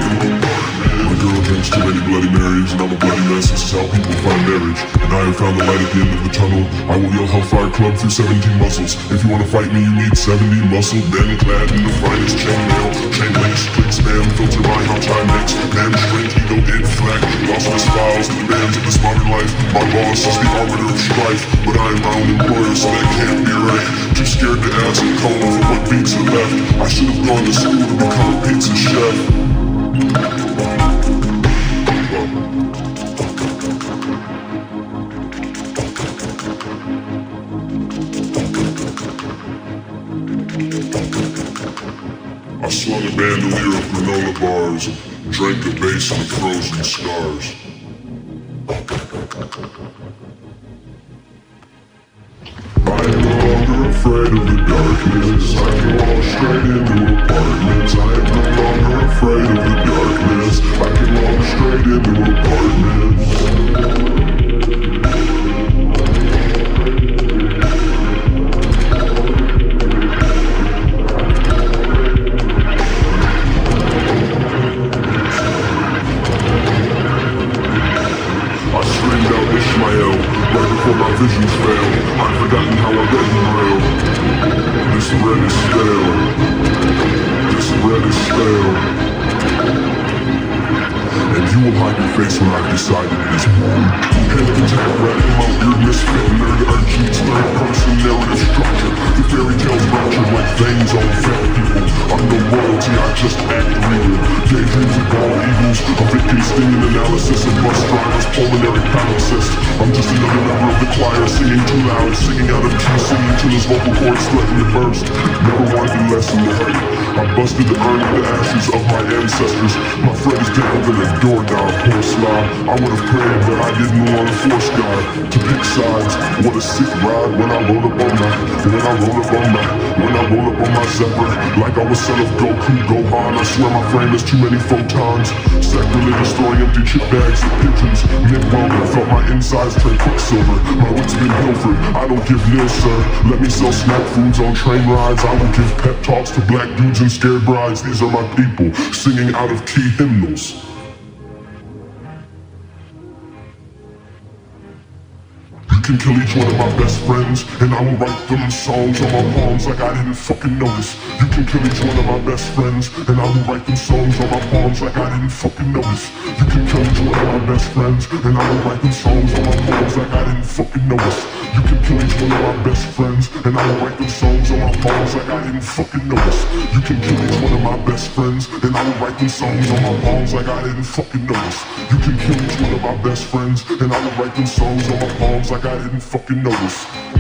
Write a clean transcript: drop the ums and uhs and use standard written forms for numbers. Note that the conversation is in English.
My girl drinks too many Bloody Marys, and I'm a bloody mess. This is how people find marriage. And I have found the light at the end of the tunnel. I will yell Hellfire Club through 17 muscles. If you wanna fight me, you need 70 muscle. Men clad in the finest chainmail, chain links, click spam, filter by how time makes. Man shrink, ego inflect, lost his files, the bands of this modern life. My boss is the arbiter of strife, but I am my own employer, so that can't be right. Too scared to ask and call for what beats are left. I should have gone to school to become a pizza chef. I slung a bandolier of granola bars, drank a basin of frozen scars. I am no longer afraid of the darkness. I can walk straight into apartments. I am no longer afraid of the darkness. I can walk straight into apartments. Ishmael, right before my visions fail. I've forgotten how I read and rail. This bread is stale. This bread is stale. And you will hide your face when I've decided it is mine. Head of attack, rat in my weird misfit nerd urgings, third person narrative structure. The fairy tales ruptured like veins on fat people. I'm no royalty, I just act real. Daydreams of bald eagles, a Wittgenstein analysis of bus drivers, pulmonary palimpsest. I'm just another member of the choir singing too loud, singing out of key, singing till his vocal cords threaten to burst. Never wanted to lessen the hurt. I busted the urn with the ashes of my ancestors. My friend is down than a doorknob, horse law. I would have prayed, but I didn't want to force God to pick sides. What a sick ride when I roll up on my, when I roll up on my Zephyr, like I was son of Goku, Gohan. I swear my frame has too many photons. Sacrilegious throwing empty chip bags at pigeons. Nick Weldon felt my insides turn quicksilver. My wits been pilfered. I don't give nil, sir. Let me sell snack foods on train rides. I will give pep talks to black dudes and scared brides. These are my people, singing out of key hymnals. You can kill each one of my best friends, and I will write them songs on my palms like I didn't fucking notice. You can kill each one of my best friends, and I will write them songs on my palms like I didn't fucking notice. You can kill each one of my best friends, and I will write them songs on my palms like I didn't fucking notice. You can kill each one of my best friends, and I will write them songs on my palms like I didn't fucking notice. You can kill each one of my best friends, and I will write them songs on my palms like I didn't fucking notice. You can kill each one of my best friends, and I will write them songs on my palms like I didn't fucking notice.